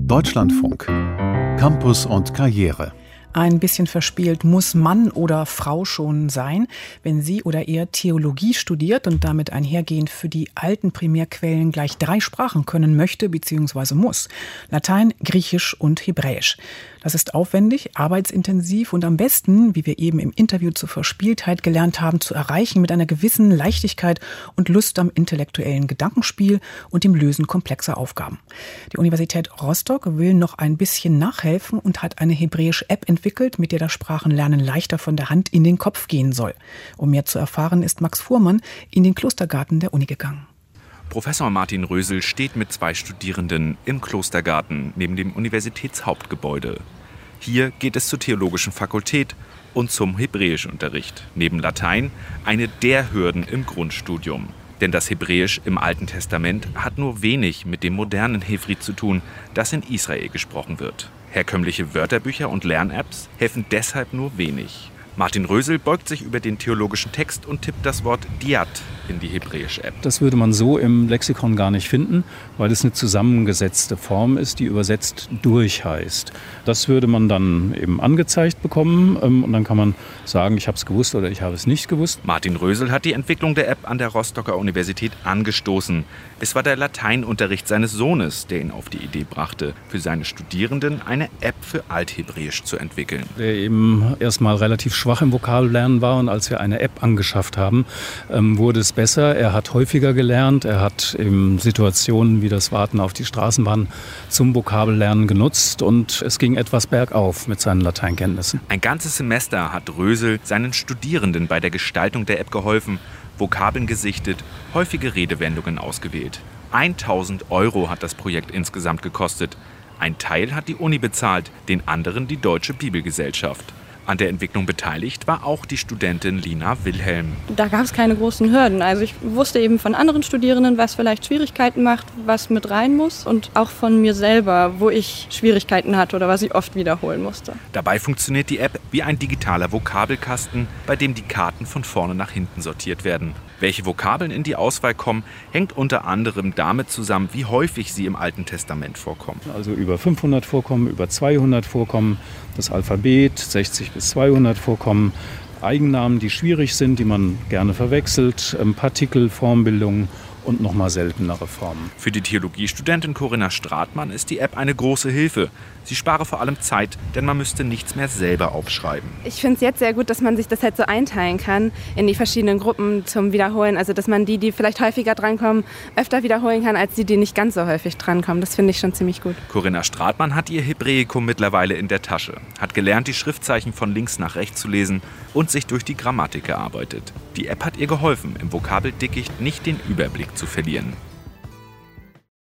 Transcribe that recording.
Deutschlandfunk. Campus und Karriere. Ein bisschen verspielt muss Mann oder Frau schon sein, wenn sie oder er Theologie studiert und damit einhergehend für die alten Primärquellen gleich 3 Sprachen können möchte bzw. muss. Latein, Griechisch und Hebräisch. Das ist aufwendig, arbeitsintensiv und am besten, wie wir eben im Interview zur Verspieltheit gelernt haben, zu erreichen mit einer gewissen Leichtigkeit und Lust am intellektuellen Gedankenspiel und dem Lösen komplexer Aufgaben. Die Universität Rostock will noch ein bisschen nachhelfen und hat eine hebräische App entwickelt, mit der das Sprachenlernen leichter von der Hand in den Kopf gehen soll. Um mehr zu erfahren, ist Max Fuhrmann in den Klostergarten der Uni gegangen. Professor Martin Rösel steht mit 2 Studierenden im Klostergarten neben dem Universitätshauptgebäude. Hier geht es zur Theologischen Fakultät und zum Hebräischunterricht. Neben Latein eine der Hürden im Grundstudium. Denn das Hebräisch im Alten Testament hat nur wenig mit dem modernen Hevrit zu tun, das in Israel gesprochen wird. Herkömmliche Wörterbücher und Lern-Apps helfen deshalb nur wenig. Martin Rösel beugt sich über den theologischen Text und tippt das Wort Diat in die hebräische App. Das würde man so im Lexikon gar nicht finden, weil es eine zusammengesetzte Form ist, die übersetzt durch heißt. Das würde man dann eben angezeigt bekommen und dann kann man sagen, ich habe es gewusst oder ich habe es nicht gewusst. Martin Rösel hat die Entwicklung der App an der Rostocker Universität angestoßen. Es war der Lateinunterricht seines Sohnes, der ihn auf die Idee brachte, für seine Studierenden eine App für Althebräisch zu entwickeln. Der eben erstmal relativ schwach im Vokabellernen war und als wir eine App angeschafft haben, wurde es besser. Er hat häufiger gelernt, er hat eben Situationen wie das Warten auf die Straßenbahn zum Vokabellernen genutzt und es ging etwas bergauf mit seinen Lateinkenntnissen. Ein ganzes Semester hat Rösel seinen Studierenden bei der Gestaltung der App geholfen, Vokabeln gesichtet, häufige Redewendungen ausgewählt. 1.000 € hat das Projekt insgesamt gekostet. Ein Teil hat die Uni bezahlt, den anderen die Deutsche Bibelgesellschaft. An der Entwicklung beteiligt war auch die Studentin Lina Wilhelm. Da gab es keine großen Hürden. Also ich wusste eben von anderen Studierenden, was vielleicht Schwierigkeiten macht, was mit rein muss und auch von mir selber, wo ich Schwierigkeiten hatte oder was ich oft wiederholen musste. Dabei funktioniert die App wie ein digitaler Vokabelkasten, bei dem die Karten von vorne nach hinten sortiert werden. Welche Vokabeln in die Auswahl kommen, hängt unter anderem damit zusammen, wie häufig sie im Alten Testament vorkommen. Also über 500 vorkommen, über 200 vorkommen, das Alphabet 60 bis 200 vorkommen, Eigennamen, die schwierig sind, die man gerne verwechselt, Partikel, Formbildungen und nochmal seltenere Formen. Für die Theologiestudentin Corinna Stratmann ist die App eine große Hilfe. Sie spare vor allem Zeit, denn man müsste nichts mehr selber aufschreiben. Ich finde es jetzt sehr gut, dass man sich das halt so einteilen kann in die verschiedenen Gruppen zum Wiederholen. Also dass man die vielleicht häufiger drankommen, öfter wiederholen kann, als die nicht ganz so häufig drankommen. Das finde ich schon ziemlich gut. Corinna Stratmann hat ihr Hebräikum mittlerweile in der Tasche, hat gelernt, die Schriftzeichen von links nach rechts zu lesen und sich durch die Grammatik gearbeitet. Die App hat ihr geholfen, im Vokabeldickicht nicht den Überblick zu verlieren.